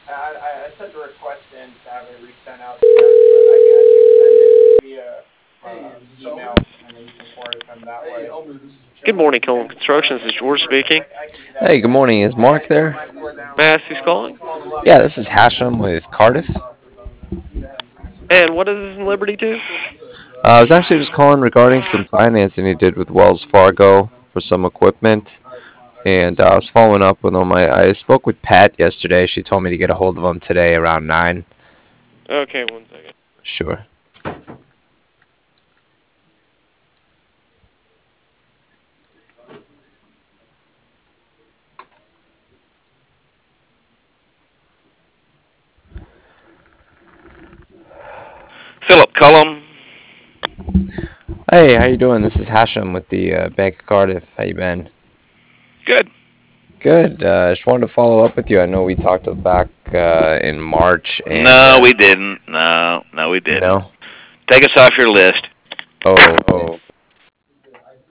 I sent a request in to have it resent out to them, but I can actually send it via email, and then you can forward it to them that way. Good morning, Cohen Construction. This is George speaking. I can do that Hey, for good you. morning. Is Mark there? May I ask who's calling? Yeah, this is Hashem with Cardiff. And what is this in Liberty to? I was actually just calling regarding some financing he did with Wells Fargo for some equipment, and I was following up with him. I spoke with Pat yesterday. She told me to get a hold of him today around 9. Okay, one second. Sure. Philip Cullum. Hey, how you doing? This is Hashem with the Bank of Cardiff. How you been? Good. Good. Just wanted to follow up with you. I know we talked back in March, and No, we didn't. No, we didn't. no. Take us off your list. Oh,